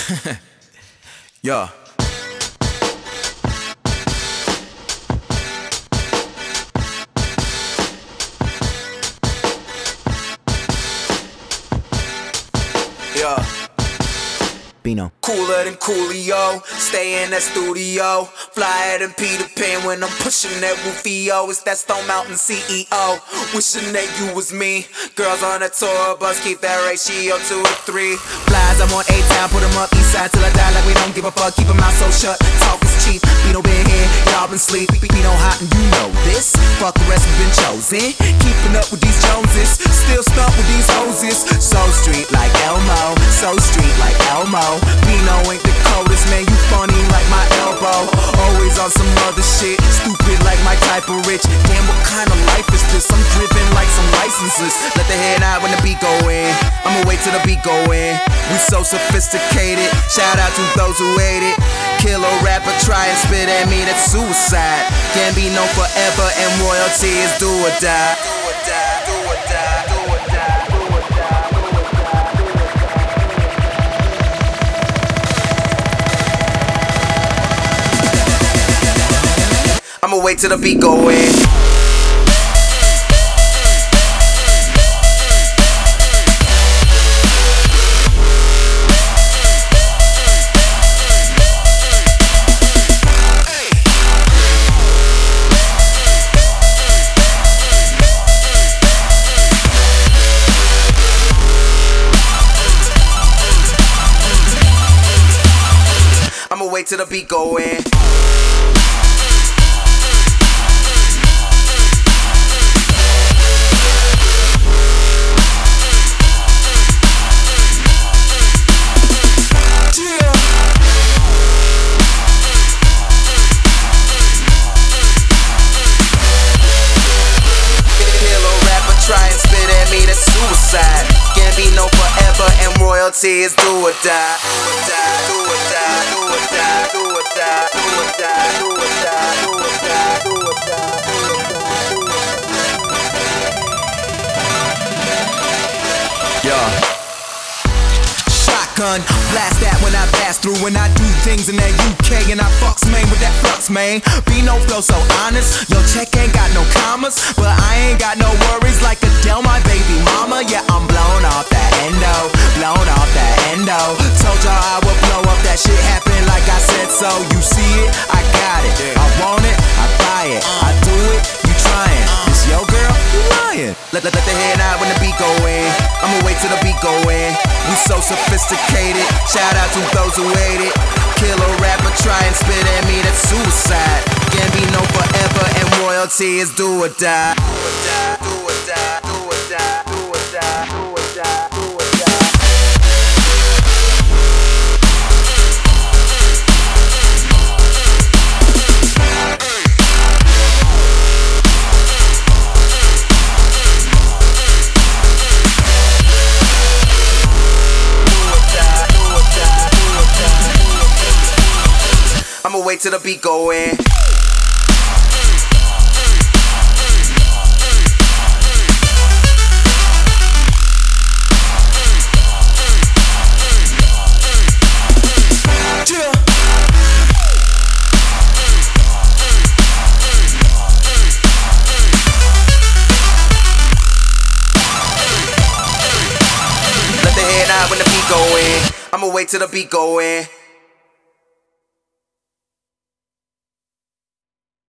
Yeah. Yeah. Bino. Cooler than Coolio, stay in that studio. Flyer than Peter Pan when I'm pushing that Rufio. It's that Stone Mountain CEO, wishing that you was me. Girls on a tour bus, keep that ratio 2 to 3. Flies, I'm on A-Town, put them up east side till I die like we don't give a fuck. Keep 'em out so shut, talk is cheap. Bino been here, y'all been sleep. Bino hot and you know this. Fuck the rest, we been chosen. Keeping up with these Joneses, still stuck with these hoses. So street like Elmo, so street like Elmo. Bino ain't the coldest, man, you funny like my elbow. Always on some other shit, stupid like my type of rich. Damn, what kind of life is this? I'm driven like some licenses. Let the head out when the beat go in. I'ma wait till the beat go in. We so sophisticated, shout out to those who hate it. Kill a rapper, try and spit at me, that's suicide. Can't be known forever and royalty is do or die. Do or die, do or die, do or die, do or die, do or die, do or die. I'ma wait till the beat go in. I'ma wait till the beat go in. Try and spit at me, that's suicide. Can't be no forever and royalty is do or die. Do or die, do or die, do or die, do or die, do or die, do or die, do or die, do or die, do or die. Yeah. Shotgun, blast that when I pass through. When I do things in that UK and I fucks man with that flux, man. Bino flow so honest, your check ain't got no commas, but I ain't got no worries like Adele, my baby mama. Yeah, I'm blown off that endo, blown off that endo. Told y'all I would blow up, that shit happened like I said so. You see it, I got it. I want it, I buy it. I do it, you trying. This your girl, you lying. Let the head out when the beat go in. I'ma wait till the beat go in. We so sophisticated, shout out to those who hate it. Kill a rapper, try and spit at me, that's suicide. Can't be no forever and royalty is do or die. Do or die, do or die, do or die, do or die, do or die, do or die. I'ma wait till the beat go in. Let the head out when the beat go in. I'ma wait till the beat go in.